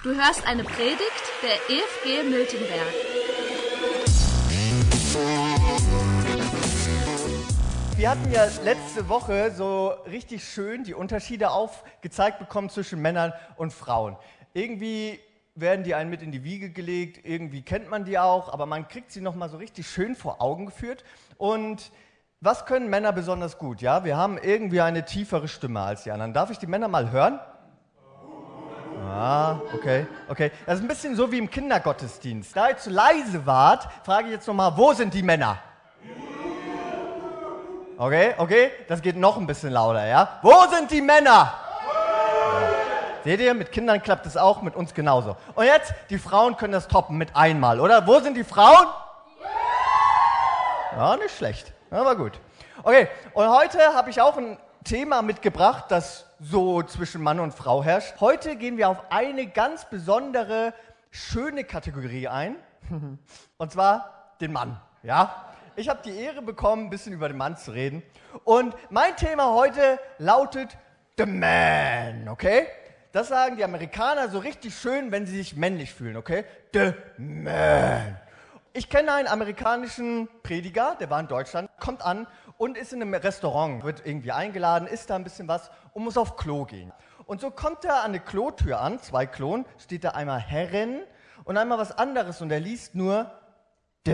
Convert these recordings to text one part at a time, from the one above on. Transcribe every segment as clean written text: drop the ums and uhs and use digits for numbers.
Du hörst eine Predigt der EFG Miltenberg. Wir hatten ja letzte Woche so richtig schön die Unterschiede aufgezeigt bekommen zwischen Männern und Frauen. Irgendwie werden die einen mit in die Wiege gelegt, irgendwie kennt man die auch, aber man kriegt sie nochmal so richtig schön vor Augen geführt. Und was können Männer besonders gut? Ja, wir haben irgendwie eine tiefere Stimme als die anderen. Darf ich die Männer mal hören? Ah, okay. Das ist ein bisschen so wie im Kindergottesdienst. Da ihr zu leise wart, frage ich jetzt nochmal, wo sind die Männer? Okay, das geht noch ein bisschen lauter, ja? Wo sind die Männer? Ja. Seht ihr, mit Kindern klappt es auch, mit uns genauso. Und jetzt, die Frauen können das toppen mit einmal, oder? Wo sind die Frauen? Ja, nicht schlecht, aber gut. Okay, und heute habe ich auch ein Thema mitgebracht, das so zwischen Mann und Frau herrscht. Heute gehen wir auf eine ganz besondere, schöne Kategorie ein, und zwar den Mann, ja? Ich habe die Ehre bekommen, ein bisschen über den Mann zu reden. Und mein Thema heute lautet The Man, okay? Das sagen die Amerikaner so richtig schön, wenn sie sich männlich fühlen, okay? The Man. Ich kenne einen amerikanischen Prediger, der war in Deutschland, kommt an und ist in einem Restaurant, wird irgendwie eingeladen, isst da ein bisschen was und muss auf Klo gehen. Und so kommt er an eine Klotür an, 2 Klonen, steht da einmal Herren und einmal was anderes und er liest nur The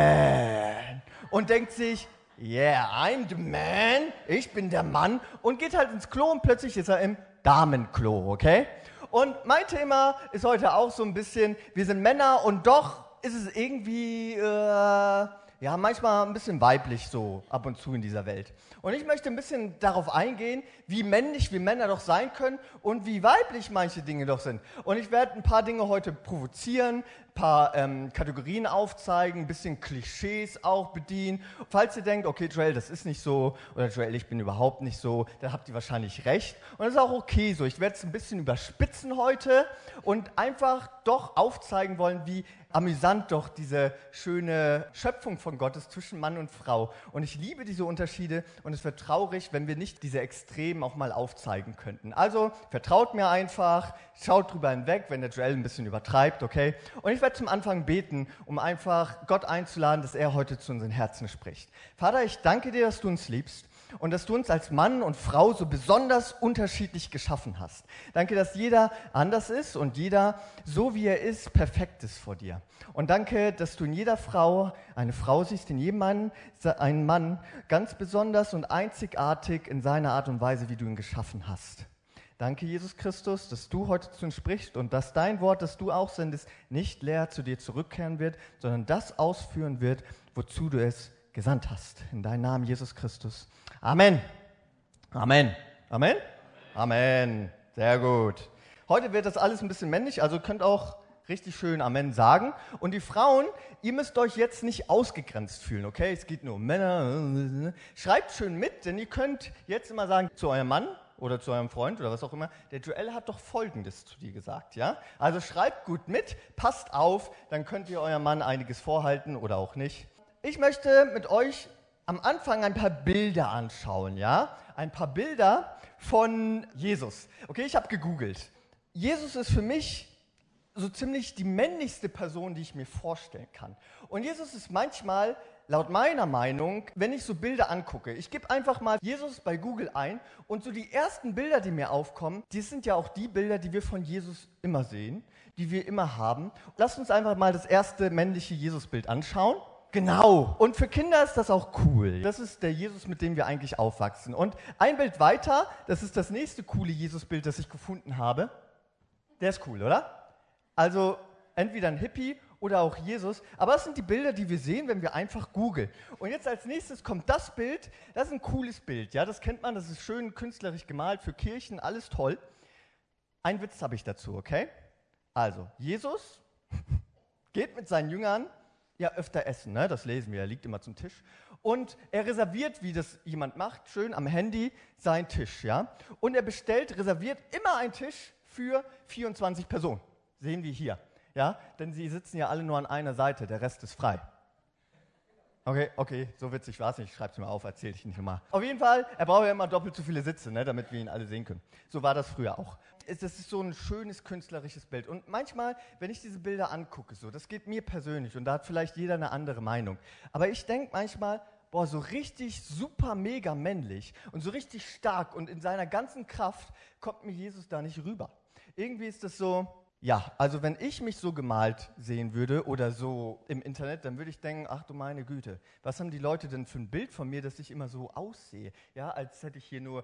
Man und denkt sich, yeah, I'm the man, ich bin der Mann und geht halt ins Klo und plötzlich ist er im Damenklo, okay? Und mein Thema ist heute auch so ein bisschen, wir sind Männer und doch ist es irgendwie, manchmal ein bisschen weiblich so ab und zu in dieser Welt. Und ich möchte ein bisschen darauf eingehen, wie männlich wir Männer doch sein können und wie weiblich manche Dinge doch sind. Und ich werde ein paar Dinge heute provozieren, ein paar Kategorien aufzeigen, ein bisschen Klischees auch bedienen. Falls ihr denkt, okay Joel, das ist nicht so, oder Joel, ich bin überhaupt nicht so, dann habt ihr wahrscheinlich recht. Und das ist auch okay so. Ich werde es ein bisschen überspitzen heute und einfach doch aufzeigen wollen, wie amüsant doch diese schöne Schöpfung von Gott ist zwischen Mann und Frau. Und ich liebe diese Unterschiede und es wäre traurig, wenn wir nicht diese Extremen auch mal aufzeigen könnten. Also vertraut mir einfach, schaut drüber hinweg, wenn der Joel ein bisschen übertreibt, okay? Und ich werde zum Anfang beten, um einfach Gott einzuladen, dass er heute zu unseren Herzen spricht. Vater, ich danke dir, dass du uns liebst. Und dass du uns als Mann und Frau so besonders unterschiedlich geschaffen hast. Danke, dass jeder anders ist und jeder, so wie er ist, perfekt ist vor dir. Und danke, dass du in jeder Frau eine Frau siehst, in jedem Mann einen Mann ganz besonders und einzigartig in seiner Art und Weise, wie du ihn geschaffen hast. Danke, Jesus Christus, dass du heute zu uns sprichst und dass dein Wort, das du auch sendest, nicht leer zu dir zurückkehren wird, sondern das ausführen wird, wozu du es gesandt hast. In deinem Namen, Jesus Christus. Amen. Amen. Amen? Amen. Sehr gut. Heute wird das alles ein bisschen männlich, also könnt auch richtig schön Amen sagen. Und die Frauen, ihr müsst euch jetzt nicht ausgegrenzt fühlen, okay? Es geht nur um Männer. Schreibt schön mit, denn ihr könnt jetzt immer sagen zu eurem Mann oder zu eurem Freund oder was auch immer, der Joel hat doch Folgendes zu dir gesagt, ja? Also schreibt gut mit, passt auf, dann könnt ihr eurem Mann einiges vorhalten oder auch nicht. Ich möchte mit euch am Anfang ein paar Bilder anschauen, ja? Ein paar Bilder von Jesus. Okay, ich habe gegoogelt. Jesus ist für mich so ziemlich die männlichste Person, die ich mir vorstellen kann. Und Jesus ist manchmal, laut meiner Meinung, wenn ich so Bilder angucke, ich gebe einfach mal Jesus bei Google ein und so die ersten Bilder, die mir aufkommen, die sind ja auch die Bilder, die wir von Jesus immer sehen, die wir immer haben. Lasst uns einfach mal das erste männliche Jesusbild anschauen. Genau. Und für Kinder ist das auch cool. Das ist der Jesus, mit dem wir eigentlich aufwachsen. Und ein Bild weiter, das ist das nächste coole Jesusbild, das ich gefunden habe. Der ist cool, oder? Also entweder ein Hippie oder auch Jesus. Aber das sind die Bilder, die wir sehen, wenn wir einfach googeln. Und jetzt als nächstes kommt das Bild. Das ist ein cooles Bild. Ja, das kennt man, das ist schön künstlerisch gemalt für Kirchen, alles toll. Einen Witz habe ich dazu, okay? Also, Jesus geht mit seinen Jüngern öfter essen, ne? Das lesen wir, er liegt immer zum Tisch. Und er reserviert, wie das jemand macht, schön am Handy seinen Tisch, ja? Und er reserviert immer einen Tisch für 24 Personen. Sehen wir hier, ja? Denn sie sitzen ja alle nur an einer Seite, der Rest ist frei. Okay, so witzig war es nicht. Ich schreib's mir auf, erzähl ich nicht nochmal. Auf jeden Fall, er braucht ja immer doppelt so viele Sitze, ne, damit wir ihn alle sehen können. So war das früher auch. Das ist so ein schönes künstlerisches Bild. Und manchmal, wenn ich diese Bilder angucke, so, das geht mir persönlich und da hat vielleicht jeder eine andere Meinung. Aber ich denke manchmal, boah, so richtig super mega männlich und so richtig stark und in seiner ganzen Kraft kommt mir Jesus da nicht rüber. Irgendwie ist das so. Ja, also wenn ich mich so gemalt sehen würde oder so im Internet, dann würde ich denken, ach du meine Güte, was haben die Leute denn für ein Bild von mir, dass ich immer so aussehe? Ja, als hätte ich hier nur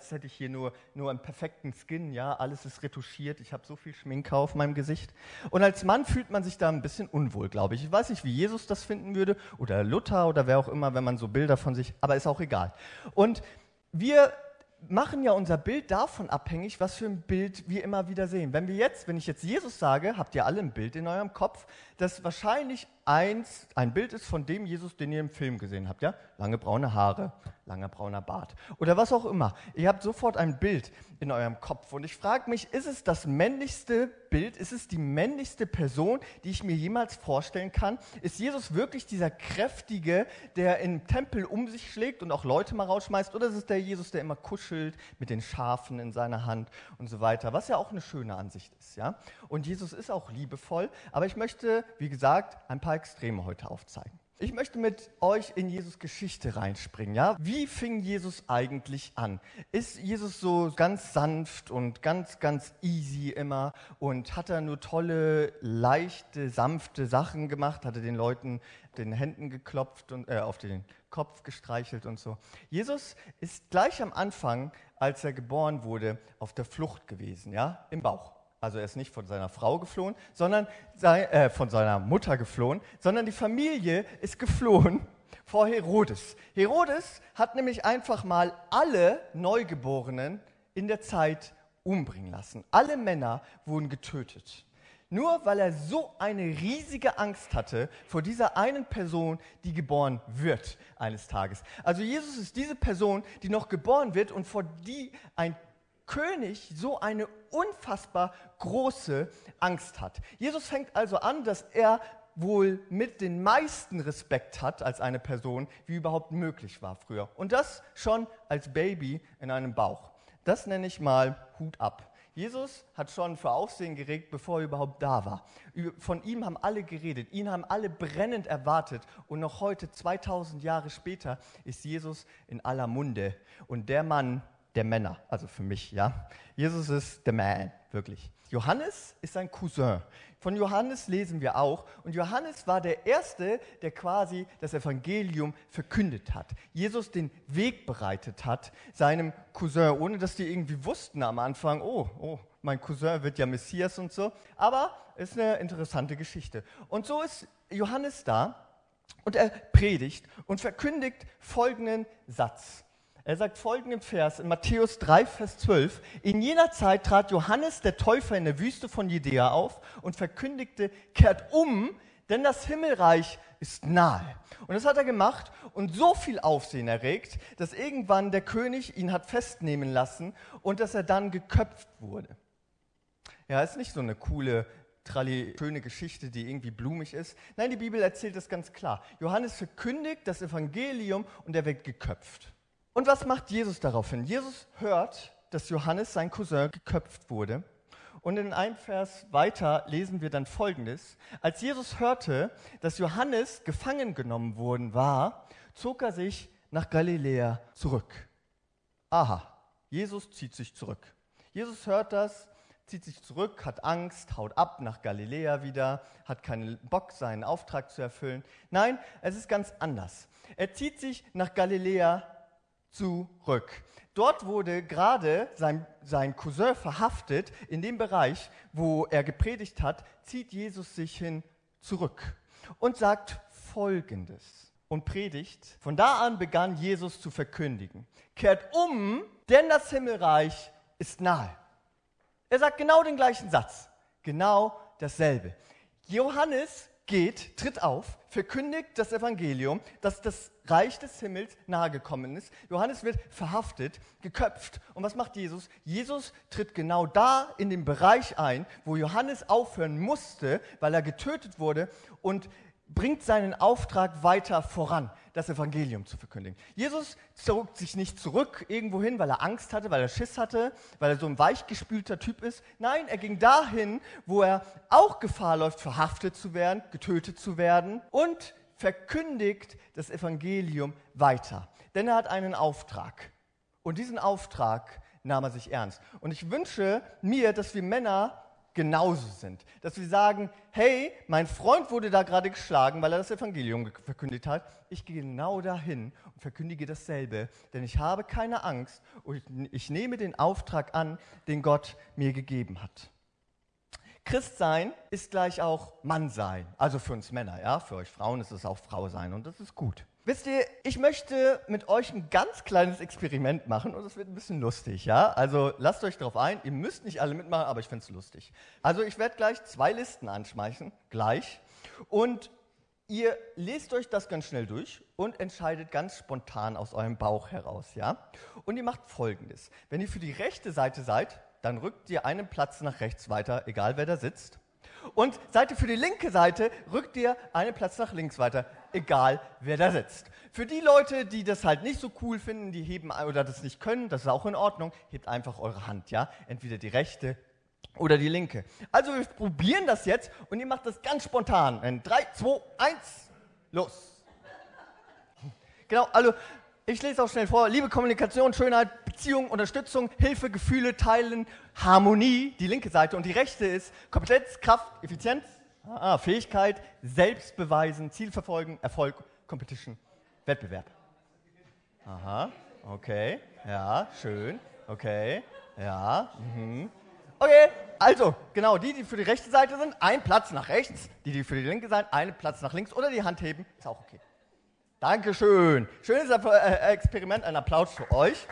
einen perfekten Skin, ja, alles ist retuschiert, ich habe so viel Schminke auf meinem Gesicht. Und als Mann fühlt man sich da ein bisschen unwohl, glaube ich. Ich weiß nicht, wie Jesus das finden würde oder Luther oder wer auch immer, wenn man so Bilder von sich, aber ist auch egal. Und wir machen ja unser Bild davon abhängig, was für ein Bild wir immer wieder sehen. Wenn ich jetzt Jesus sage, habt ihr alle ein Bild in eurem Kopf, das wahrscheinlich ein Bild ist von dem Jesus, den ihr im Film gesehen habt, ja? Lange braune Haare, langer brauner Bart oder was auch immer. Ihr habt sofort ein Bild in eurem Kopf und ich frage mich, ist es das männlichste Bild, ist es die männlichste Person, die ich mir jemals vorstellen kann? Ist Jesus wirklich dieser Kräftige, der im Tempel um sich schlägt und auch Leute mal rausschmeißt, oder ist es der Jesus, der immer kuschelt mit den Schafen in seiner Hand und so weiter, was ja auch eine schöne Ansicht ist, ja? Und Jesus ist auch liebevoll, aber ich möchte, wie gesagt, ein paar Extreme heute aufzeigen. Ich möchte mit euch in Jesus Geschichte reinspringen, ja? Wie fing Jesus eigentlich an? Ist Jesus so ganz sanft und ganz, ganz easy immer und hat er nur tolle, leichte, sanfte Sachen gemacht? Hat er den Leuten den Händen geklopft und auf den Kopf gestreichelt und so? Jesus ist gleich am Anfang, als er geboren wurde, auf der Flucht gewesen, ja? Im Bauch. Also er ist nicht von seiner Frau geflohen, sondern von seiner Mutter geflohen, sondern die Familie ist geflohen vor Herodes. Herodes hat nämlich einfach mal alle Neugeborenen in der Zeit umbringen lassen. Alle Männer wurden getötet. Nur weil er so eine riesige Angst hatte vor dieser einen Person, die geboren wird eines Tages. Also Jesus ist diese Person, die noch geboren wird und vor die ein König so eine unfassbar große Angst hat. Jesus fängt also an, dass er wohl mit den meisten Respekt hat als eine Person, wie überhaupt möglich war früher. Und das schon als Baby in einem Bauch. Das nenne ich mal Hut ab. Jesus hat schon für Aufsehen geregt, bevor er überhaupt da war. Von ihm haben alle geredet, ihn haben alle brennend erwartet. Und noch heute, 2000 Jahre später, ist Jesus in aller Munde. Und der Mann der Männer, also für mich, ja. Jesus ist der Man, wirklich. Johannes ist sein Cousin. Von Johannes lesen wir auch. Und Johannes war der Erste, der quasi das Evangelium verkündet hat. Jesus den Weg bereitet hat, seinem Cousin, ohne dass die irgendwie wussten am Anfang, oh, mein Cousin wird ja Messias und so. Aber es ist eine interessante Geschichte. Und so ist Johannes da und er predigt und verkündigt folgenden Satz. Er sagt folgenden Vers in Matthäus 3, Vers 12. In jener Zeit trat Johannes der Täufer in der Wüste von Judäa auf und verkündigte, kehrt um, denn das Himmelreich ist nahe. Und das hat er gemacht und so viel Aufsehen erregt, dass irgendwann der König ihn hat festnehmen lassen und dass er dann geköpft wurde. Ja, ist nicht so eine coole, schöne Geschichte, die irgendwie blumig ist. Nein, die Bibel erzählt das ganz klar. Johannes verkündigt das Evangelium und er wird geköpft. Und was macht Jesus daraufhin? Jesus hört, dass Johannes, sein Cousin, geköpft wurde. Und in einem Vers weiter lesen wir dann Folgendes. Als Jesus hörte, dass Johannes gefangen genommen worden war, zog er sich nach Galiläa zurück. Aha, Jesus zieht sich zurück. Jesus hört das, zieht sich zurück, hat Angst, haut ab nach Galiläa wieder, hat keinen Bock, seinen Auftrag zu erfüllen. Nein, es ist ganz anders. Er zieht sich nach Galiläa zurück. Dort wurde gerade sein Cousin verhaftet. In dem Bereich, wo er gepredigt hat, zieht Jesus sich hin zurück und sagt Folgendes und predigt. Von da an begann Jesus zu verkündigen. Kehrt um, denn das Himmelreich ist nahe. Er sagt genau den gleichen Satz, genau dasselbe. Johannes tritt auf, verkündigt das Evangelium, dass das Reich des Himmels nahegekommen ist. Johannes wird verhaftet, geköpft. Und was macht Jesus? Jesus tritt genau da in den Bereich ein, wo Johannes aufhören musste, weil er getötet wurde und bringt seinen Auftrag weiter voran, das Evangelium zu verkündigen. Jesus zog sich nicht zurück irgendwo hin, weil er Angst hatte, weil er Schiss hatte, weil er so ein weichgespülter Typ ist. Nein, er ging dahin, wo er auch Gefahr läuft, verhaftet zu werden, getötet zu werden und verkündigt das Evangelium weiter. Denn er hat einen Auftrag. Und diesen Auftrag nahm er sich ernst. Und ich wünsche mir, dass wir Männer genauso sind. Dass wir sagen, hey, mein Freund wurde da gerade geschlagen, weil er das Evangelium verkündigt hat. Ich gehe genau dahin und verkündige dasselbe, denn ich habe keine Angst und ich nehme den Auftrag an, den Gott mir gegeben hat. Christsein ist gleich auch Mannsein, also für uns Männer, ja, für euch Frauen ist es auch Frau sein und das ist gut. Wisst ihr, ich möchte mit euch ein ganz kleines Experiment machen und es wird ein bisschen lustig, ja? Also lasst euch darauf ein, ihr müsst nicht alle mitmachen, aber ich finde es lustig. Also ich werde gleich 2 Listen anschmeißen, gleich, und ihr lest euch das ganz schnell durch und entscheidet ganz spontan aus eurem Bauch heraus, ja? Und ihr macht Folgendes: Wenn ihr für die rechte Seite seid, dann rückt ihr einen Platz nach rechts weiter, egal wer da sitzt. Und seid ihr für die linke Seite, rückt ihr einen Platz nach links weiter, egal wer da sitzt. Für die Leute, die das halt nicht so cool finden, die heben oder das nicht können, das ist auch in Ordnung, hebt einfach eure Hand, ja? Entweder die rechte oder die linke. Also wir probieren das jetzt und ihr macht das ganz spontan. In 3, 2, 1, los. Genau, also ich lese auch schnell vor. Liebe, Kommunikation, Schönheit, Beziehung, Unterstützung, Hilfe, Gefühle, Teilen, Harmonie, die linke Seite. Und die rechte ist Kompetenz, Kraft, Effizienz, Fähigkeit, Selbstbeweisen, Ziel verfolgen, Erfolg, Competition, Wettbewerb. Aha, okay, ja, schön, okay, ja, Okay, also, genau, die für die rechte Seite sind, ein Platz nach rechts, die für die linke sind, einen Platz nach links oder die Hand heben, ist auch okay. Dankeschön. Schönes Experiment, ein Applaus für euch.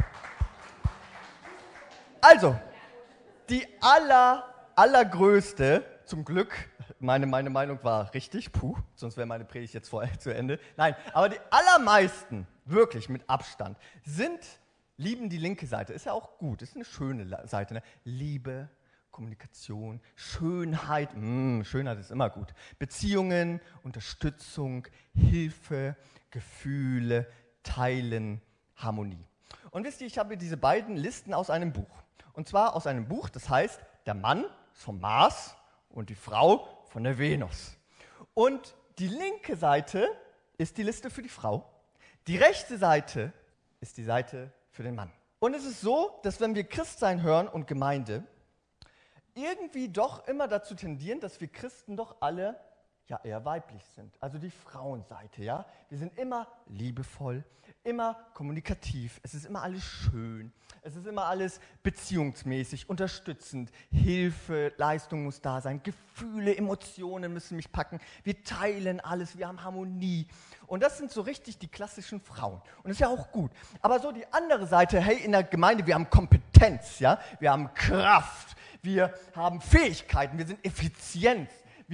Also, die allergrößte, zum Glück, meine Meinung war richtig, sonst wäre meine Predigt jetzt vorher zu Ende. Nein, aber die allermeisten, wirklich mit Abstand, lieben die linke Seite. Ist ja auch gut, ist eine schöne Seite. Ne? Liebe, Kommunikation, Schönheit, Schönheit ist immer gut. Beziehungen, Unterstützung, Hilfe, Gefühle, Teilen, Harmonie. Und wisst ihr, ich habe diese beiden Listen aus einem Buch. Und zwar aus einem Buch, das heißt, der Mann ist vom Mars und die Frau von der Venus. Und die linke Seite ist die Liste für die Frau. Die rechte Seite ist die Seite für den Mann. Und es ist so, dass wenn wir Christsein hören und Gemeinde, irgendwie doch immer dazu tendieren, dass wir Christen doch alle ja eher weiblich sind. Also die Frauenseite, ja. Wir sind immer liebevoll, immer kommunikativ, es ist immer alles schön, es ist immer alles beziehungsmäßig, unterstützend, Hilfe, Leistung muss da sein, Gefühle, Emotionen müssen mich packen, wir teilen alles, wir haben Harmonie. Und das sind so richtig die klassischen Frauen. Und das ist ja auch gut. Aber so die andere Seite, hey, in der Gemeinde, wir haben Kompetenz, ja, wir haben Kraft, wir haben Fähigkeiten, wir sind effizient,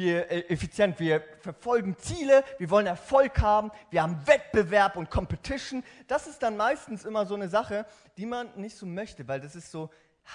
wir verfolgen Ziele, wir wollen Erfolg haben, wir haben Wettbewerb und Competition. Das ist dann meistens immer so eine Sache, die man nicht so möchte, weil das ist so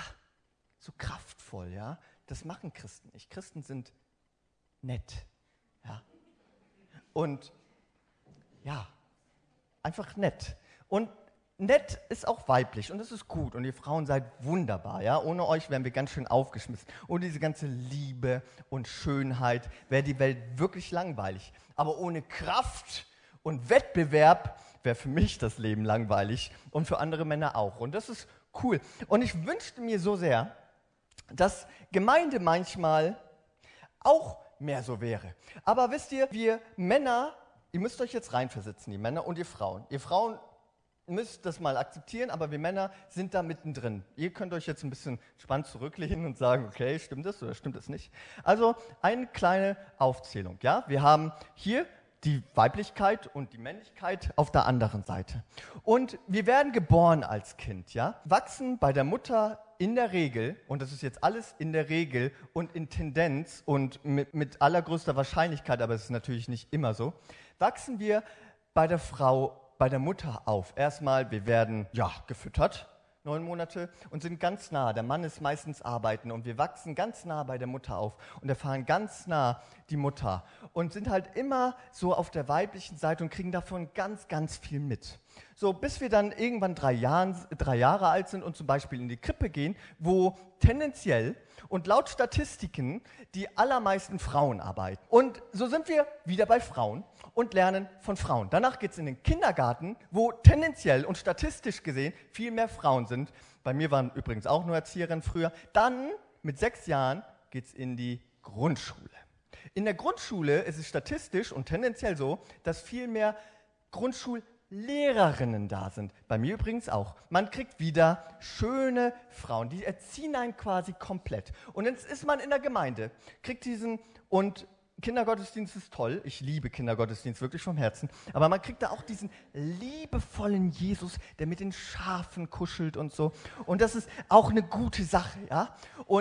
kraftvoll, ja. Das machen Christen nicht. Christen sind nett, ja. Und ja, einfach nett. Und nett ist auch weiblich und das ist gut und ihr Frauen seid wunderbar, ja. Ohne euch wären wir ganz schön aufgeschmissen. Ohne diese ganze Liebe und Schönheit wäre die Welt wirklich langweilig. Aber ohne Kraft und Wettbewerb wäre für mich das Leben langweilig und für andere Männer auch. Und das ist cool. Und ich wünschte mir so sehr, dass Gemeinde manchmal auch mehr so wäre. Aber wisst ihr, wir Männer, ihr müsst euch jetzt reinversetzen, die Männer und ihr Frauen. Ihr Frauen müsst das mal akzeptieren, aber wir Männer sind da mittendrin. Ihr könnt euch jetzt ein bisschen spannend zurücklehnen und sagen, okay, stimmt das oder stimmt das nicht? Also eine kleine Aufzählung. Ja? Wir haben hier die Weiblichkeit und die Männlichkeit auf der anderen Seite. Und wir werden geboren als Kind, ja? Wachsen bei der Mutter in der Regel, und das ist jetzt alles in der Regel und in Tendenz und mit allergrößter Wahrscheinlichkeit, aber es ist natürlich nicht immer so, wachsen wir bei der Frau, bei der Mutter auf. Erstmal, wir werden gefüttert, 9 Monate und sind ganz nah. Der Mann ist meistens arbeiten und wir wachsen ganz nah bei der Mutter auf und erfahren ganz nah die Mutter und sind halt immer so auf der weiblichen Seite und kriegen davon ganz, ganz viel mit. So, bis wir dann irgendwann 3 Jahre alt sind und zum Beispiel in die Krippe gehen, wo tendenziell und laut Statistiken die allermeisten Frauen arbeiten. Und so sind wir wieder bei Frauen und lernen von Frauen. Danach geht es in den Kindergarten, wo tendenziell und statistisch gesehen viel mehr Frauen sind. Bei mir waren übrigens auch nur Erzieherinnen früher. Dann mit 6 Jahren geht es in die Grundschule. In der Grundschule ist es statistisch und tendenziell so, dass viel mehr Grundschullehrerinnen da sind. Bei mir übrigens auch. Man kriegt wieder schöne Frauen, die erziehen einen quasi komplett. Und jetzt ist man in der Gemeinde, kriegt und Kindergottesdienst ist toll, ich liebe Kindergottesdienst wirklich vom Herzen, aber man kriegt da auch diesen liebevollen Jesus, der mit den Schafen kuschelt und so. Und das ist auch eine gute Sache, ja.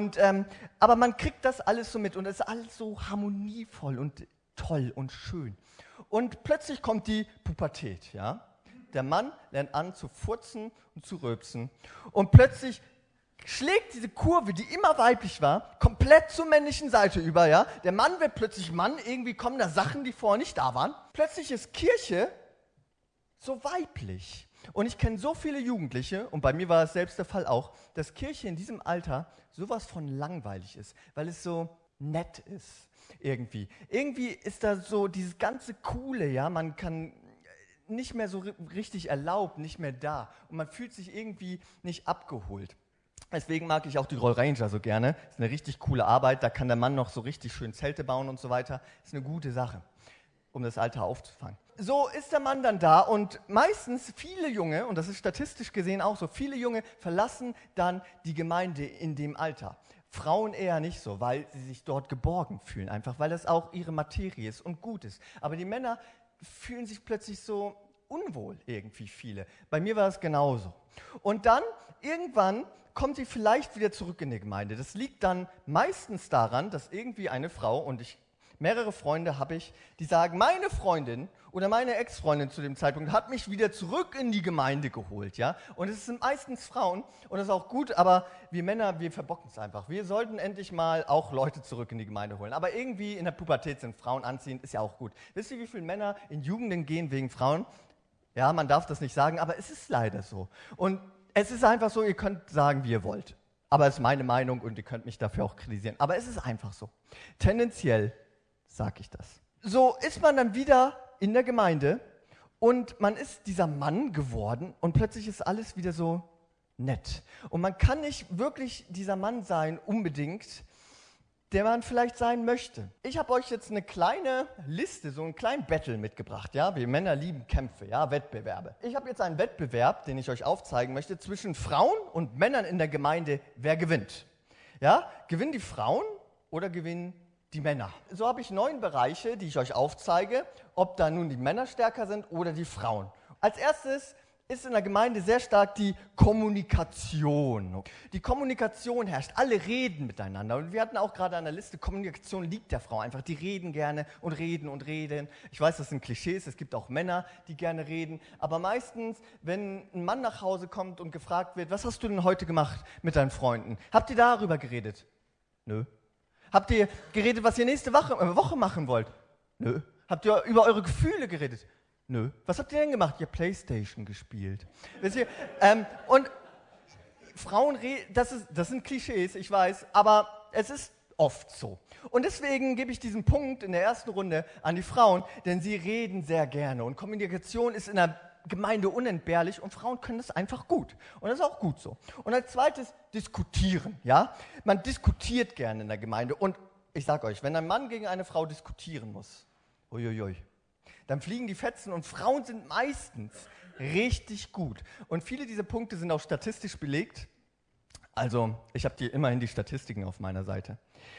Aber man kriegt das alles so mit und es ist alles so harmonievoll und toll und schön. Und plötzlich kommt die Pubertät, ja. Der Mann lernt an zu furzen und zu rülpsen und plötzlich schlägt diese Kurve, die immer weiblich war, komplett zur männlichen Seite über, ja. Der Mann wird plötzlich Mann, irgendwie kommen da Sachen, die vorher nicht da waren. Plötzlich ist Kirche so weiblich. Und ich kenne so viele Jugendliche, und bei mir war es selbst der Fall auch, dass Kirche in diesem Alter sowas von langweilig ist, weil es so nett ist irgendwie. Irgendwie ist da so dieses ganze Coole, ja, man kann nicht mehr so richtig erlaubt, nicht mehr da. Und man fühlt sich irgendwie nicht abgeholt. Deswegen mag ich auch die Roll Ranger so gerne. Das ist eine richtig coole Arbeit. Da kann der Mann noch so richtig schön Zelte bauen und so weiter. Das ist eine gute Sache, um das Alter aufzufangen. So ist der Mann dann da und meistens viele Junge, und das ist statistisch gesehen auch so, viele Junge verlassen dann die Gemeinde in dem Alter. Frauen eher nicht so, weil sie sich dort geborgen fühlen, einfach weil das auch ihre Materie ist und gut ist. Aber die Männer fühlen sich plötzlich so unwohl irgendwie, viele. Bei mir war es genauso. Und dann irgendwann kommt sie vielleicht wieder zurück in die Gemeinde. Das liegt dann meistens daran, dass irgendwie eine Frau, und mehrere Freunde habe ich, die sagen, meine Freundin oder meine Ex-Freundin zu dem Zeitpunkt hat mich wieder zurück in die Gemeinde geholt, ja. Und es sind meistens Frauen und das ist auch gut, aber wir Männer, wir verbocken es einfach. Wir sollten endlich mal auch Leute zurück in die Gemeinde holen. Aber irgendwie in der Pubertät sind Frauen anziehend, ist ja auch gut. Wisst ihr, wie viele Männer in Jugenden gehen wegen Frauen? Ja, man darf das nicht sagen, aber es ist leider so. Und es ist einfach so, ihr könnt sagen, wie ihr wollt. Aber es ist meine Meinung und ihr könnt mich dafür auch kritisieren. Aber es ist einfach so. Tendenziell sage ich das. So ist man dann wieder in der Gemeinde und man ist dieser Mann geworden und plötzlich ist alles wieder so nett. Und man kann nicht wirklich dieser Mann sein, unbedingt, der man vielleicht sein möchte. Ich habe euch jetzt eine kleine Liste, so einen kleinen Battle mitgebracht. Ja? Wir Männer lieben Kämpfe, ja? Wettbewerbe. Ich habe jetzt einen Wettbewerb, den ich euch aufzeigen möchte, zwischen Frauen und Männern in der Gemeinde. Wer gewinnt? Ja? Gewinnen die Frauen oder gewinnen die Männer? So habe ich 9 Bereiche, die ich euch aufzeige, ob da nun die Männer stärker sind oder die Frauen. Als erstes ist in der Gemeinde sehr stark die Kommunikation. Die Kommunikation herrscht, alle reden miteinander. Und wir hatten auch gerade an der Liste, Kommunikation liegt der Frau einfach. Die reden gerne und reden und reden. Ich weiß, das sind Klischees, es gibt auch Männer, die gerne reden. Aber meistens, wenn ein Mann nach Hause kommt und gefragt wird, was hast du denn heute gemacht mit deinen Freunden? Habt ihr darüber geredet? Nö. Habt ihr geredet, was ihr nächste Woche machen wollt? Nö. Habt ihr über eure Gefühle geredet? Nö. Was habt ihr denn gemacht? Ihr Playstation gespielt. Wisst ihr? Und Frauen reden, das sind Klischees, ich weiß, aber es ist oft so. Und deswegen gebe ich diesen Punkt in der ersten Runde an die Frauen, denn sie reden sehr gerne. Und Kommunikation ist in der Gemeinde unentbehrlich und Frauen können das einfach gut. Und das ist auch gut so. Und als zweites diskutieren. Ja? Man diskutiert gerne in der Gemeinde. Und ich sage euch, wenn ein Mann gegen eine Frau diskutieren muss, uiuiui, dann fliegen die Fetzen und Frauen sind meistens richtig gut. Und viele dieser Punkte sind auch statistisch belegt. Also ich habe immerhin die Statistiken auf meiner Seite.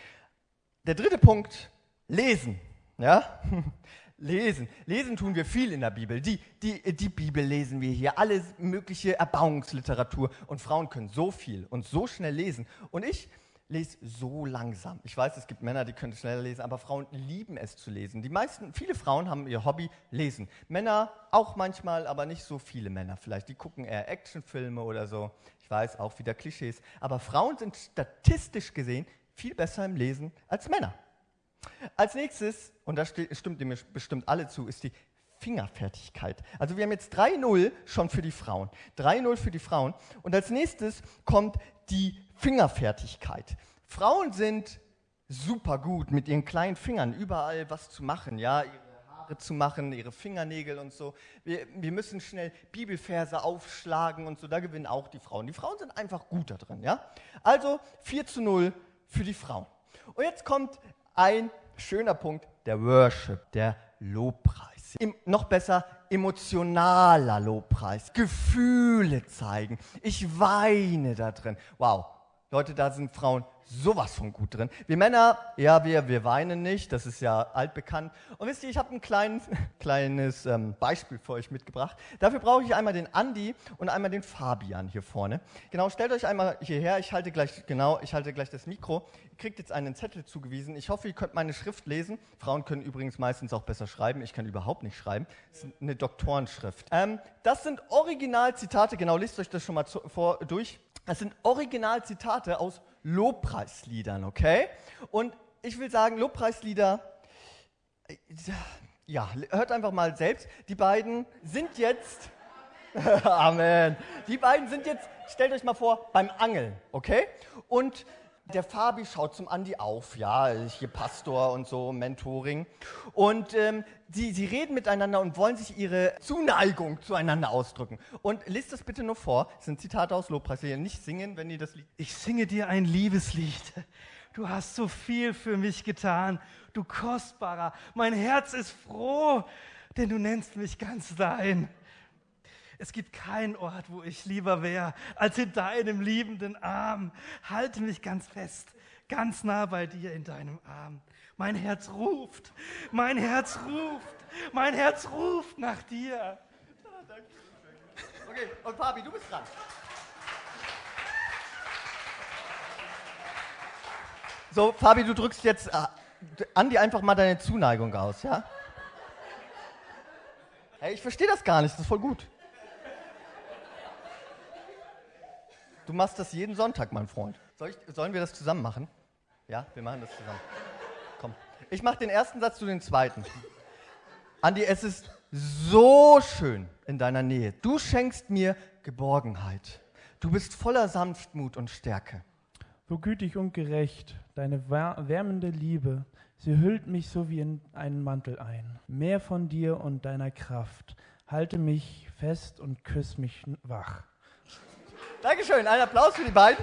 Der dritte Punkt, lesen. Ja? Lesen. Lesen tun wir viel in der Bibel. Die Bibel lesen wir hier, alle mögliche Erbauungsliteratur. Und Frauen können so viel und so schnell lesen. Und ich lese so langsam. Ich weiß, es gibt Männer, die können schneller lesen, aber Frauen lieben es zu lesen. Viele Frauen haben ihr Hobby Lesen. Männer auch manchmal, aber nicht so viele Männer vielleicht. Die gucken eher Actionfilme oder so. Ich weiß, auch wieder Klischees. Aber Frauen sind statistisch gesehen viel besser im Lesen als Männer. Als nächstes, und da stimmt mir bestimmt alle zu, ist die Fingerfertigkeit. Also wir haben jetzt 3-0 schon für die Frauen. 3-0 für die Frauen. Und als nächstes kommt die Fingerfertigkeit. Frauen sind super gut mit ihren kleinen Fingern überall was zu machen, ja, ihre Haare zu machen, ihre Fingernägel und so. Wir müssen schnell Bibelverse aufschlagen und so, da gewinnen auch die Frauen. Die Frauen sind einfach gut da drin, ja. Also 4-0 für die Frauen. Und jetzt kommt ein schöner Punkt, der Worship, der Lobpreis. Noch besser, emotionaler Lobpreis, Gefühle zeigen. Ich weine da drin. Wow, Leute, da sind Frauen sowas von gut drin. Wir Männer, ja, wir weinen nicht, das ist ja altbekannt. Und wisst ihr, ich habe ein kleines Beispiel für euch mitgebracht. Dafür brauche ich einmal den Andi und einmal den Fabian hier vorne. Genau, stellt euch einmal hierher, ich halte gleich das Mikro. Ihr kriegt jetzt einen Zettel zugewiesen. Ich hoffe, ihr könnt meine Schrift lesen. Frauen können übrigens meistens auch besser schreiben. Ich kann überhaupt nicht schreiben. Das ist eine Doktorenschrift. Das sind Originalzitate, genau, lest euch das schon mal durch. Das sind Originalzitate aus Lobpreisliedern, okay? Und ich will sagen, Lobpreislieder, ja, hört einfach mal selbst. Die beiden sind jetzt, Amen, die beiden sind jetzt, stellt euch mal vor, beim Angeln, okay? Und der Fabi schaut zum Andi auf, ja, hier Pastor und so, Mentoring. Und sie reden miteinander und wollen sich ihre Zuneigung zueinander ausdrücken. Und lest das bitte nur vor, das sind Zitate aus Lobpreisliedern, nicht singen, wenn ihr das Lied... Ich singe dir ein Liebeslied. Du hast so viel für mich getan, du Kostbarer. Mein Herz ist froh, denn du nennst mich ganz dein. Es gibt keinen Ort, wo ich lieber wäre, als in deinem liebenden Arm. Halte mich ganz fest, ganz nah bei dir in deinem Arm. Mein Herz ruft, mein Herz ruft, mein Herz ruft nach dir. Okay, und Fabi, du bist dran. So, Fabi, du drückst jetzt Andi einfach mal deine Zuneigung aus, ja? Hey, ich verstehe das gar nicht, das ist voll gut. Du machst das jeden Sonntag, mein Freund. Sollen wir das zusammen machen? Ja, wir machen das zusammen. Komm. Ich mache den ersten Satz, du den zweiten. Andi, es ist so schön in deiner Nähe. Du schenkst mir Geborgenheit. Du bist voller Sanftmut und Stärke. So gütig und gerecht, deine wärmende Liebe, sie hüllt mich so wie in einen Mantel ein. Mehr von dir und deiner Kraft. Halte mich fest und küss mich wach. Dankeschön, einen Applaus für die beiden.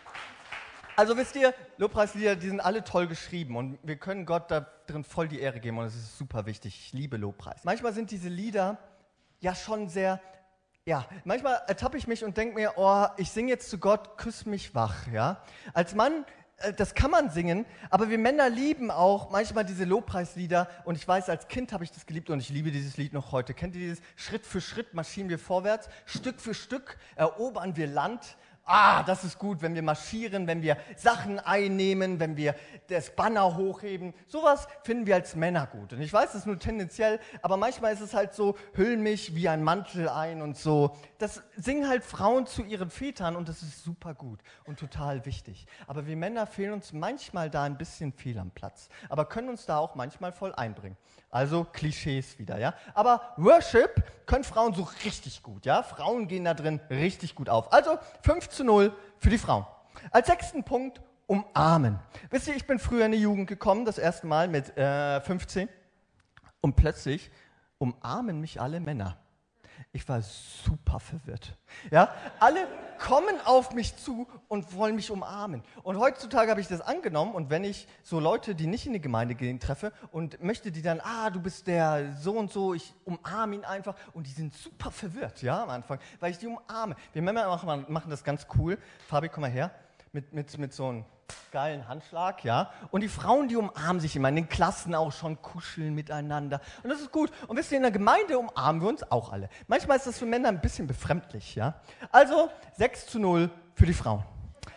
Also wisst ihr, Lobpreislieder, die sind alle toll geschrieben und wir können Gott da drin voll die Ehre geben und das ist super wichtig. Ich liebe Lobpreis. Manchmal sind diese Lieder ja schon sehr, ja, manchmal ertappe ich mich und denke mir, oh, ich singe jetzt zu Gott, küss mich wach, ja. Als Mann, das kann man singen, aber wir Männer lieben auch manchmal diese Lobpreislieder und ich weiß, als Kind habe ich das geliebt und ich liebe dieses Lied noch heute. Kennt ihr dieses Schritt für Schritt marschieren wir vorwärts, Stück für Stück erobern wir Land? Ah, das ist gut, wenn wir marschieren, wenn wir Sachen einnehmen, wenn wir das Banner hochheben. Sowas finden wir als Männer gut. Und ich weiß, das ist nur tendenziell, aber manchmal ist es halt so, hüll mich wie ein Mantel ein und so. Das singen halt Frauen zu ihren Vätern und das ist super gut und total wichtig. Aber wir Männer fehlen uns manchmal da ein bisschen fehl am Platz, aber können uns da auch manchmal voll einbringen. Also Klischees wieder, ja. Aber Worship können Frauen so richtig gut, ja. Frauen gehen da drin richtig gut auf. Also 5-0 für die Frauen. Als 6. Punkt, umarmen. Wisst ihr, ich bin früher in die Jugend gekommen, das erste Mal mit 15. Und plötzlich umarmen mich alle Männer. Ich war super verwirrt. Ja? Alle kommen auf mich zu und wollen mich umarmen. Und heutzutage habe ich das angenommen und wenn ich so Leute, die nicht in die Gemeinde gehen, treffe und möchte die dann, du bist der so und so, ich umarme ihn einfach und die sind super verwirrt, ja, am Anfang, weil ich die umarme. Wir Männer machen das ganz cool. Fabi, komm mal her. Mit so einem geilen Handschlag, ja. Und die Frauen, die umarmen sich immer, in den Klassen auch schon, kuscheln miteinander. Und das ist gut. Und wisst ihr, in der Gemeinde umarmen wir uns auch alle. Manchmal ist das für Männer ein bisschen befremdlich, ja. Also 6-0 für die Frauen.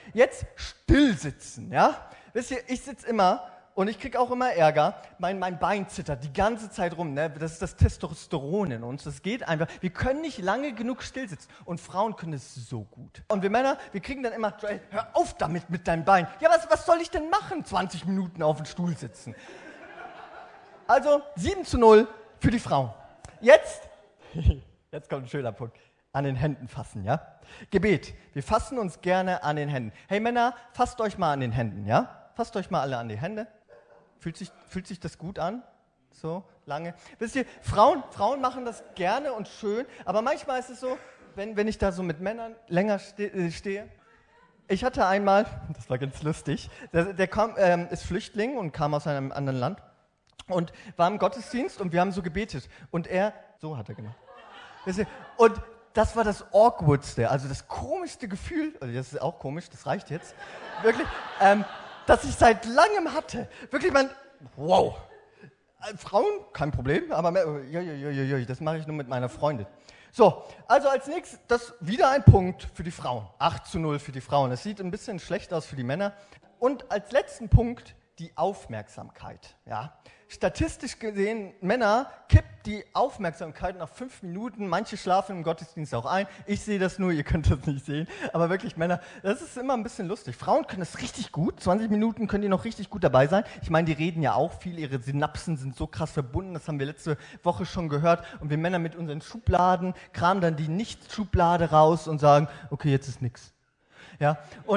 Jetzt still sitzen, ja? Wisst ihr, ich sitze immer und ich kriege auch immer Ärger. Mein Bein zittert die ganze Zeit rum, ne? Das ist das Testosteron in uns. Das geht einfach. Wir können nicht lange genug still sitzen. Und Frauen können es so gut. Und wir Männer, wir kriegen dann immer, Joel, hör auf damit mit deinem Bein. Ja, was soll ich denn machen? 20 Minuten auf dem Stuhl sitzen. Also 7:0 für die Frauen. Jetzt kommt ein schöner Punkt. An den Händen fassen, ja? Gebet. Wir fassen uns gerne an den Händen. Hey Männer, fasst euch mal an den Händen, ja? Fasst euch mal alle an die Hände. Fühlt sich das gut an? So lange. Wisst ihr, Frauen machen das gerne und schön, aber manchmal ist es so, wenn ich da so mit Männern länger stehe. Ich hatte einmal, das war ganz lustig, der ist Flüchtling und kam aus einem anderen Land und war im Gottesdienst und wir haben so gebetet. Und so hat er gemacht. Wisst ihr, und das war das Awkwardste, also das komischste Gefühl, also das ist auch komisch, das reicht jetzt, wirklich, das ich seit langem hatte. Wirklich, wow. Frauen, kein Problem, aber das mache ich nur mit meiner Freundin. So, also als nächstes, das wieder ein Punkt für die Frauen. 8:0 für die Frauen. Es sieht ein bisschen schlecht aus für die Männer. Und als letzten Punkt die Aufmerksamkeit. Ja. Statistisch gesehen, Männer kippt die Aufmerksamkeit nach 5 Minuten. Manche schlafen im Gottesdienst auch ein. Ich sehe das nur, ihr könnt das nicht sehen. Aber wirklich, Männer, das ist immer ein bisschen lustig. Frauen können das richtig gut. 20 Minuten können die noch richtig gut dabei sein. Ich meine, die reden ja auch viel. Ihre Synapsen sind so krass verbunden. Das haben wir letzte Woche schon gehört. Und wir Männer mit unseren Schubladen kramen dann die Nicht-Schublade raus und sagen, okay, jetzt ist nix. Ja,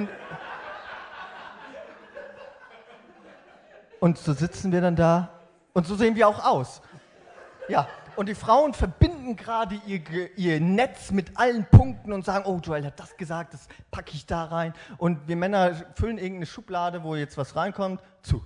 und so sitzen wir dann da und so sehen wir auch aus. Ja, und die Frauen verbinden gerade ihr Netz mit allen Punkten und sagen, oh, Joel hat das gesagt, das packe ich da rein. Und wir Männer füllen irgendeine Schublade, wo jetzt was reinkommt, zu.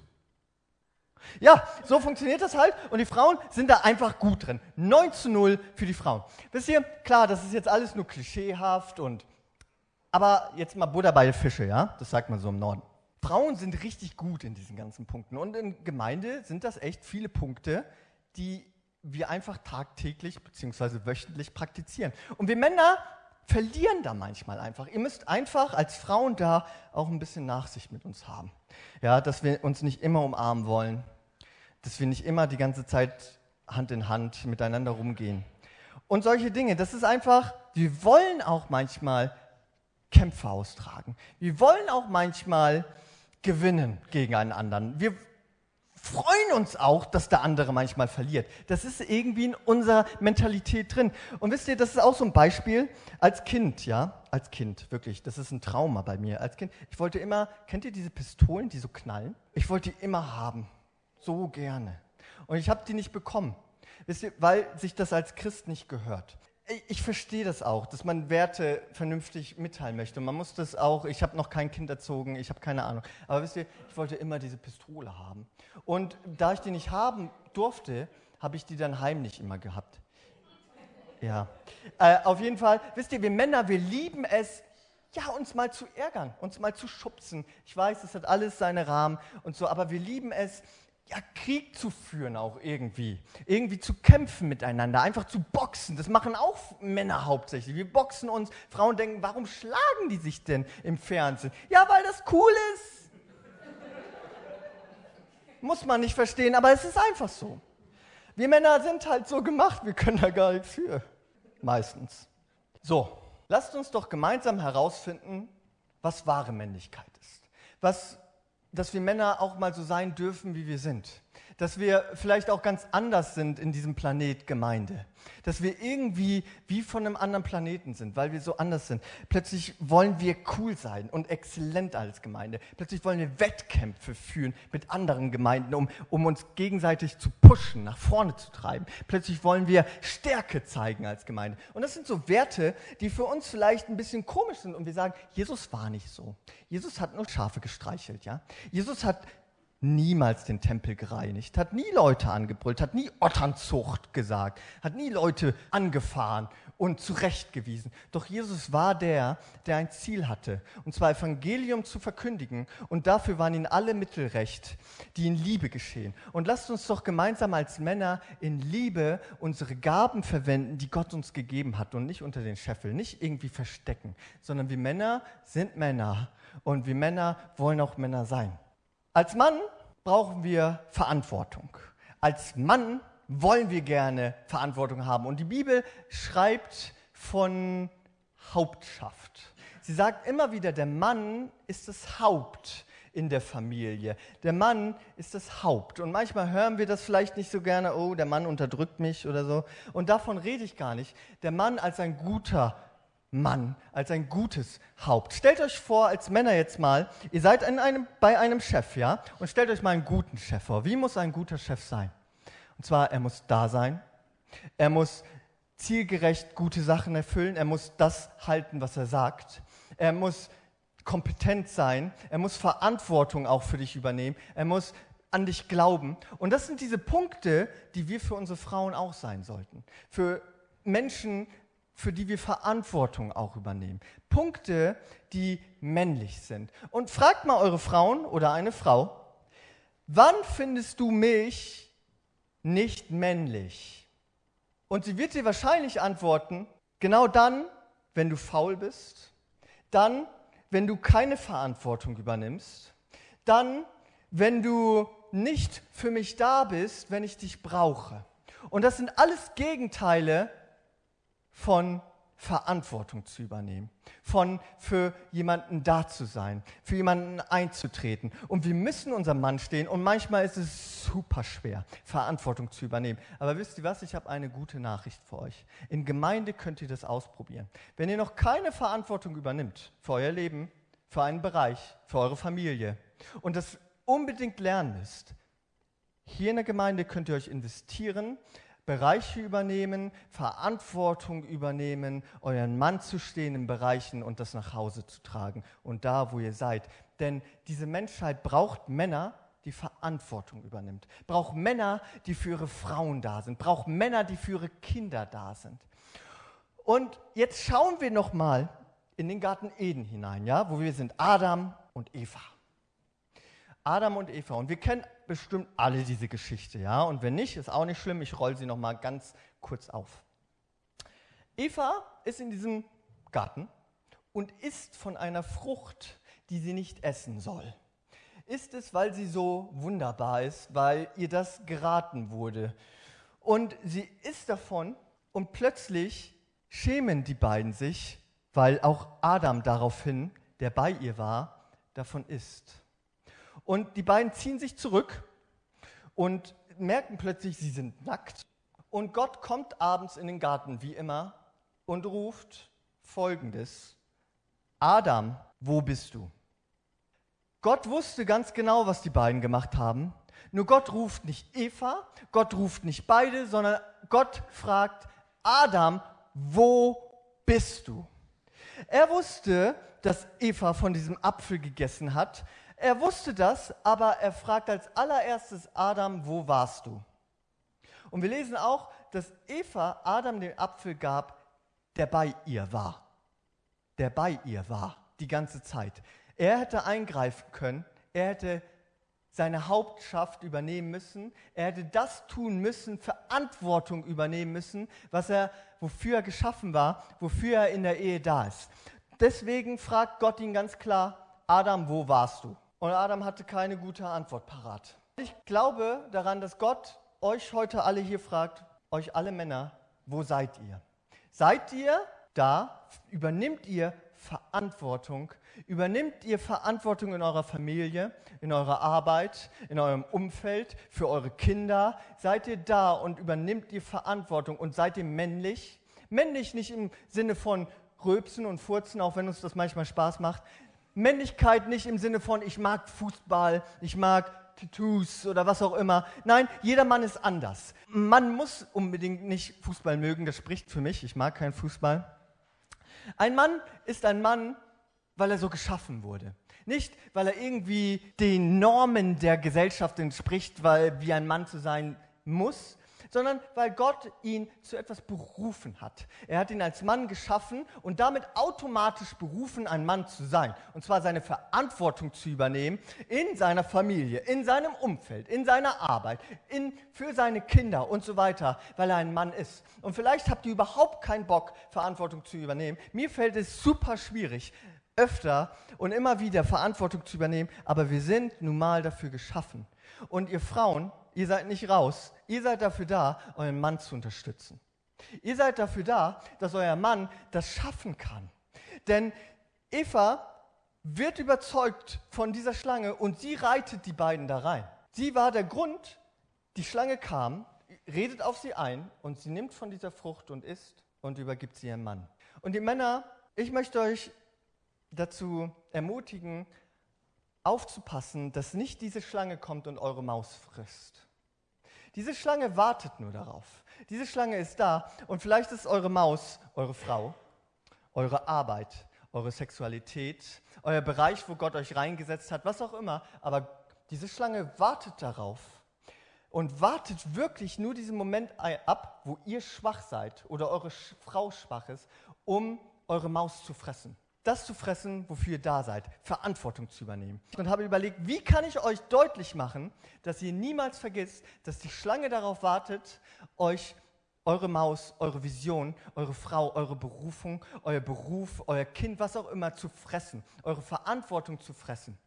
Ja, so funktioniert das halt und die Frauen sind da einfach gut drin. 9:0 für die Frauen. Wisst ihr, klar, das ist jetzt alles nur klischeehaft aber jetzt mal Butter bei Fische, ja? Das sagt man so im Norden. Frauen sind richtig gut in diesen ganzen Punkten. Und in Gemeinde sind das echt viele Punkte, die wir einfach tagtäglich bzw. wöchentlich praktizieren. Und wir Männer verlieren da manchmal einfach. Ihr müsst einfach als Frauen da auch ein bisschen Nachsicht mit uns haben. Ja, dass wir uns nicht immer umarmen wollen, dass wir nicht immer die ganze Zeit Hand in Hand miteinander rumgehen. Und solche Dinge, das ist einfach, wir wollen auch manchmal Kämpfe austragen. Wir wollen auch manchmal gewinnen gegen einen anderen. Wir freuen uns auch, dass der andere manchmal verliert. Das ist irgendwie in unserer Mentalität drin. Und wisst ihr, das ist auch so ein Beispiel als Kind, ja? Als Kind, wirklich. Das ist ein Trauma bei mir. Als Kind, ich wollte immer, kennt ihr diese Pistolen, die so knallen? Ich wollte die immer haben. So gerne. Und ich habe die nicht bekommen. Wisst ihr, weil sich das als Christ nicht gehört. Ich verstehe das auch, dass man Werte vernünftig mitteilen möchte. Man muss das auch, ich habe noch kein Kind erzogen, ich habe keine Ahnung. Aber wisst ihr, ich wollte immer diese Pistole haben. Und da ich die nicht haben durfte, habe ich die dann heimlich immer gehabt. Ja, auf jeden Fall, wisst ihr, wir Männer, wir lieben es, ja, uns mal zu ärgern, uns mal zu schubsen. Ich weiß, das hat alles seine Rahmen und so, aber wir lieben es, ja, Krieg zu führen auch irgendwie zu kämpfen miteinander, einfach zu boxen. Das machen auch Männer hauptsächlich. Wir boxen uns, Frauen denken, warum schlagen die sich denn im Fernsehen? Ja, weil das cool ist. Muss man nicht verstehen, aber es ist einfach so. Wir Männer sind halt so gemacht, wir können da gar nichts für. Meistens. So, lasst uns doch gemeinsam herausfinden, was wahre Männlichkeit ist. Dass wir Männer auch mal so sein dürfen, wie wir sind. Dass wir vielleicht auch ganz anders sind in diesem Planet Gemeinde. Dass wir irgendwie wie von einem anderen Planeten sind, weil wir so anders sind. Plötzlich wollen wir cool sein und exzellent als Gemeinde. Plötzlich wollen wir Wettkämpfe führen mit anderen Gemeinden, um uns gegenseitig zu pushen, nach vorne zu treiben. Plötzlich wollen wir Stärke zeigen als Gemeinde. Und das sind so Werte, die für uns vielleicht ein bisschen komisch sind. Und wir sagen, Jesus war nicht so. Jesus hat nur Schafe gestreichelt, ja. Jesus hat niemals den Tempel gereinigt, hat nie Leute angebrüllt, hat nie Otternzucht gesagt, hat nie Leute angefahren und zurechtgewiesen. Doch Jesus war der ein Ziel hatte, und zwar Evangelium zu verkündigen. Und dafür waren ihm alle Mittel recht, die in Liebe geschehen. Und lasst uns doch gemeinsam als Männer in Liebe unsere Gaben verwenden, die Gott uns gegeben hat, und nicht unter den Scheffel, nicht irgendwie verstecken, sondern wir Männer sind Männer und wir Männer wollen auch Männer sein. Als Mann brauchen wir Verantwortung. Als Mann wollen wir gerne Verantwortung haben. Und die Bibel schreibt von Hauptschaft. Sie sagt immer wieder, der Mann ist das Haupt in der Familie. Der Mann ist das Haupt. Und manchmal hören wir das vielleicht nicht so gerne, oh, der Mann unterdrückt mich oder so. Und davon rede ich gar nicht. Der Mann als ein guter Mann, als ein gutes Haupt. Stellt euch vor, als Männer jetzt mal, ihr seid bei einem Chef, ja? Und stellt euch mal einen guten Chef vor. Wie muss ein guter Chef sein? Und zwar, er muss da sein, er muss zielgerecht gute Sachen erfüllen, er muss das halten, was er sagt, er muss kompetent sein, er muss Verantwortung auch für dich übernehmen, er muss an dich glauben. Und das sind diese Punkte, die wir für unsere Frauen auch sein sollten. Für Menschen, für die wir Verantwortung auch übernehmen. Punkte, die männlich sind. Und fragt mal eure Frauen oder eine Frau, wann findest du mich nicht männlich? Und sie wird dir wahrscheinlich antworten, genau dann, wenn du faul bist, dann, wenn du keine Verantwortung übernimmst, dann, wenn du nicht für mich da bist, wenn ich dich brauche. Und das sind alles Gegenteile von Verantwortung zu übernehmen, von für jemanden da zu sein, für jemanden einzutreten. Und wir müssen unserem Mann stehen und manchmal ist es super schwer, Verantwortung zu übernehmen. Aber wisst ihr was, ich habe eine gute Nachricht für euch. In Gemeinde könnt ihr das ausprobieren. Wenn ihr noch keine Verantwortung übernimmt für euer Leben, für einen Bereich, für eure Familie und das unbedingt lernen müsst, hier in der Gemeinde könnt ihr euch investieren, Bereiche übernehmen, Verantwortung übernehmen, euren Mann zu stehen in Bereichen und das nach Hause zu tragen und da, wo ihr seid. Denn diese Menschheit braucht Männer, die Verantwortung übernimmt. Braucht Männer, die für ihre Frauen da sind. Braucht Männer, die für ihre Kinder da sind. Und jetzt schauen wir nochmal in den Garten Eden hinein, ja, wo wir sind, Adam und Eva. Adam und Eva. Und wir kennen bestimmt alle diese Geschichte, ja. Und wenn nicht, ist auch nicht schlimm. Ich roll sie noch mal ganz kurz auf. Eva ist in diesem Garten und isst von einer Frucht, die sie nicht essen soll. Isst es, weil sie so wunderbar ist, weil ihr das geraten wurde. Und sie isst davon und plötzlich schämen die beiden sich, weil auch Adam daraufhin, der bei ihr war, davon isst. Und die beiden ziehen sich zurück und merken plötzlich, sie sind nackt. Und Gott kommt abends in den Garten, wie immer, und ruft Folgendes: Adam, wo bist du? Gott wusste ganz genau, was die beiden gemacht haben. Nur Gott ruft nicht Eva, Gott ruft nicht beide, sondern Gott fragt: Adam, wo bist du? Er wusste, dass Eva von diesem Apfel gegessen hat. Er wusste das, aber er fragt als allererstes Adam, wo warst du? Und wir lesen auch, dass Eva Adam den Apfel gab, der bei ihr war. Der bei ihr war, die ganze Zeit. Er hätte eingreifen können, er hätte seine Hauptschaft übernehmen müssen, er hätte das tun müssen, Verantwortung übernehmen müssen, wofür er geschaffen war, wofür er in der Ehe da ist. Deswegen fragt Gott ihn ganz klar: Adam, wo warst du? Und Adam hatte keine gute Antwort parat. Ich glaube daran, dass Gott euch heute alle hier fragt, euch alle Männer, wo seid ihr? Seid ihr da? Übernimmt ihr Verantwortung? Übernimmt ihr Verantwortung in eurer Familie, in eurer Arbeit, in eurem Umfeld, für eure Kinder? Seid ihr da und übernimmt ihr Verantwortung und seid ihr männlich? Männlich nicht im Sinne von Rülpsen und Furzen, auch wenn uns das manchmal Spaß macht. Männlichkeit nicht im Sinne von, ich mag Fußball, ich mag Tattoos oder was auch immer. Nein, jeder Mann ist anders. Man muss unbedingt nicht Fußball mögen, das spricht für mich, ich mag keinen Fußball. Ein Mann ist ein Mann, weil er so geschaffen wurde. Nicht, weil er irgendwie den Normen der Gesellschaft entspricht, wie ein Mann zu sein muss, sondern weil Gott ihn zu etwas berufen hat. Er hat ihn als Mann geschaffen und damit automatisch berufen, ein Mann zu sein. Und zwar seine Verantwortung zu übernehmen in seiner Familie, in seinem Umfeld, in seiner Arbeit, für seine Kinder und so weiter, weil er ein Mann ist. Und vielleicht habt ihr überhaupt keinen Bock, Verantwortung zu übernehmen. Mir fällt es super schwierig, öfter und immer wieder Verantwortung zu übernehmen, aber wir sind nun mal dafür geschaffen. Und ihr Frauen, ihr seid nicht raus. Ihr seid dafür da, euren Mann zu unterstützen. Ihr seid dafür da, dass euer Mann das schaffen kann. Denn Eva wird überzeugt von dieser Schlange und sie reitet die beiden da rein. Sie war der Grund, die Schlange kam, redet auf sie ein und sie nimmt von dieser Frucht und isst und übergibt sie ihrem Mann. Und die Männer, ich möchte euch dazu ermutigen, aufzupassen, dass nicht diese Schlange kommt und eure Maus frisst. Diese Schlange wartet nur darauf. Diese Schlange ist da und vielleicht ist eure Maus, eure Frau, eure Arbeit, eure Sexualität, euer Bereich, wo Gott euch reingesetzt hat, was auch immer, aber diese Schlange wartet darauf und wartet wirklich nur diesen Moment ab, wo ihr schwach seid oder eure Frau schwach ist, um eure Maus zu fressen. Das zu fressen, wofür ihr da seid, Verantwortung zu übernehmen. Und habe überlegt, wie kann ich euch deutlich machen, dass ihr niemals vergisst, dass die Schlange darauf wartet, euch eure Maus, eure Vision, eure Frau, eure Berufung, euer Beruf, euer Kind, was auch immer zu fressen, eure Verantwortung zu fressen.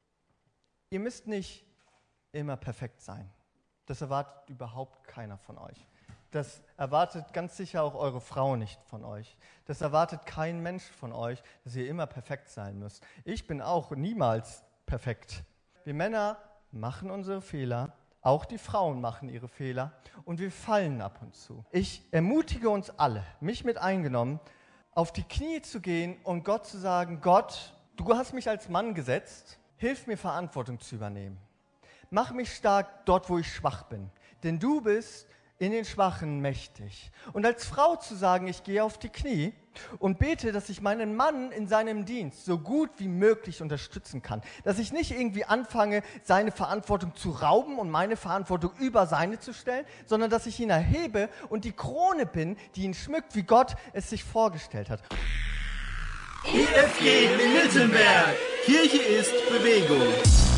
Ihr müsst nicht immer perfekt sein. Das erwartet überhaupt keiner von euch. Das erwartet ganz sicher auch eure Frau nicht von euch. Das erwartet kein Mensch von euch, dass ihr immer perfekt sein müsst. Ich bin auch niemals perfekt. Wir Männer machen unsere Fehler, auch die Frauen machen ihre Fehler und wir fallen ab und zu. Ich ermutige uns alle, mich mit eingenommen, auf die Knie zu gehen und Gott zu sagen, Gott, du hast mich als Mann gesetzt, hilf mir Verantwortung zu übernehmen. Mach mich stark dort, wo ich schwach bin, denn du bist in den Schwachen mächtig. Und als Frau zu sagen, ich gehe auf die Knie und bete, dass ich meinen Mann in seinem Dienst so gut wie möglich unterstützen kann. Dass ich nicht irgendwie anfange, seine Verantwortung zu rauben und meine Verantwortung über seine zu stellen, sondern dass ich ihn erhebe und die Krone bin, die ihn schmückt, wie Gott es sich vorgestellt hat. EFG Miltenberg. Kirche ist Bewegung.